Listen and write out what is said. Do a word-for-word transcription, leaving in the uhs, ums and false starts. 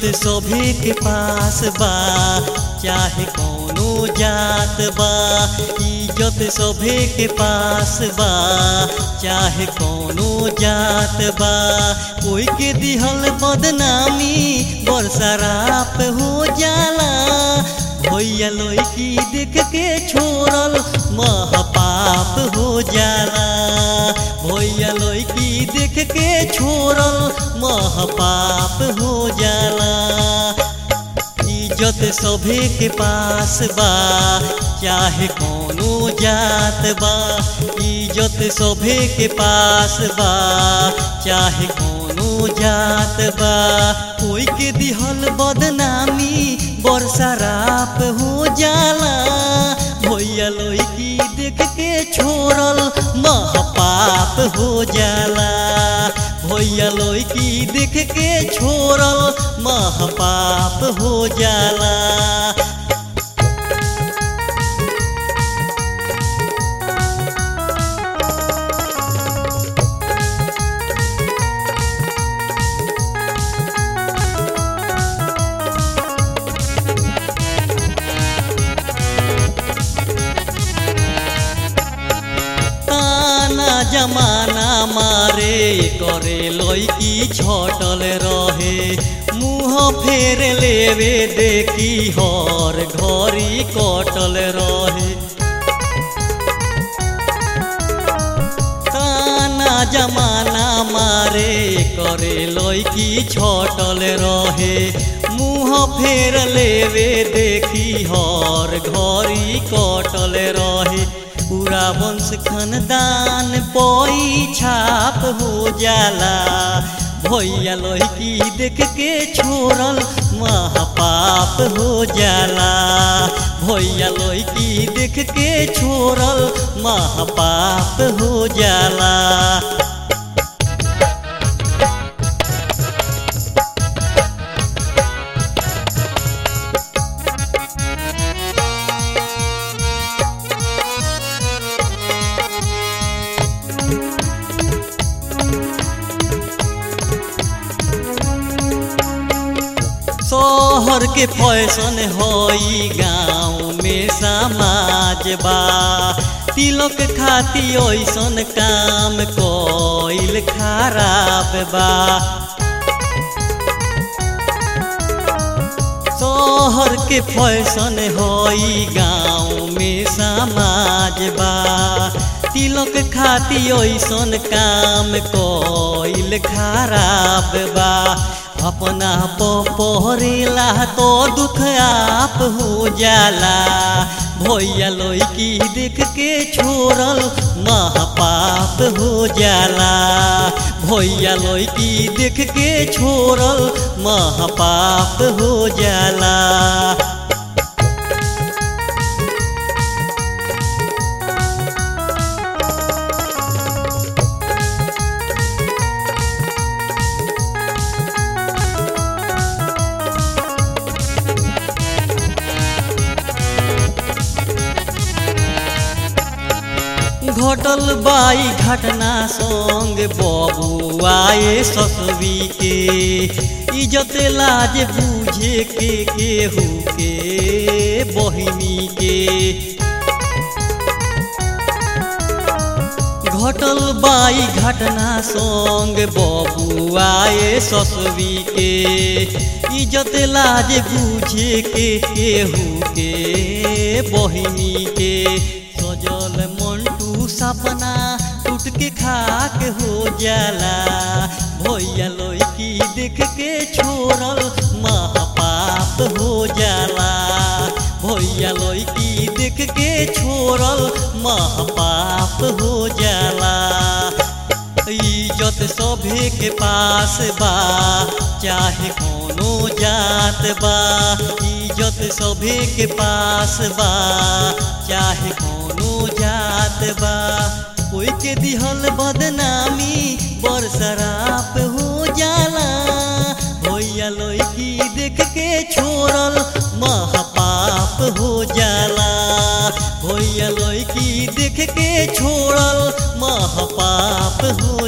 सभे के पास बा चाहे कौनो जात बा। इज्जत सभे के पास बा चाहे कौनो जात बा। कोई के दिहल बदनामी बरसराप हो जाला। भैया लड़की देख के छोड़ल महापाप हो जाला। भैया लड़की देख के छोड़ल महापाप हो जाला। इज्जत सभे के पास बा चाहे कौनो जात बा। इज्जत सभे के पास बा चाहे कौनो जात बा। कोई के दिहल बदनामी बरसराप हो जाला। भैया लड़की देख के छोड़ल महापाप हो जाला। भैया लड़की देख के छोड़ल महापाप हो जाला। जमाना मारे करे लड़की छटल रहे। मुँह फेर लेवे देखी हर घड़ी कटल रहे। ताना जमाना मारे करे लड़की छटल रहे। मुँह फेर लेवे देखी हर घड़ी कटल रहे। पूरा वंश खानदान पई छाप हो जाला। भैया लड़की देख के छोड़ल महापाप हो जाला। भैया लड़की देख के छोड़ल महापाप हो जाला। शहर के फैशन होई गाँव में समाज बा। तिलक खाती ऐसन काम कोइल खराब बा। शहर के फैशन होई गाँव में समाज बा। तिलक खाती ऐसन काम कोइल खराब बा। अपना पहरेला तो दुख आप हो जाला। भैया लड़की देख के छोड़ल महापाप हो जाला। भैया लड़की देख के छोड़ल महापाप हो जाला। घटल बाई घटना संग बबुआए ससुरी के। इज्जत लाज बूझे के केहू के बहिनी के। घटल बाई घटना संग बबुआए ससुरी के। इज्जत लाज बूझे के केहू के बहिनी के। सजल मंटू सपना टूट के खाक हो जाला। भैया लड़की देख के छोड़ल महापाप हो जाला। भैया लड़की देख के छोड़ल महापाप हो जाला। इज्जत सभे के पास बा चाहे कौनो जात बा। इज्जत सभे के पास बा चाहे कौनो जात बा। कोई के दिहल बदनामी बरसराप हो जाला। भैया लड़की देख के छोड़ल महापाप हो जाला। भैया लड़की देख के छोड़ल महापाप हो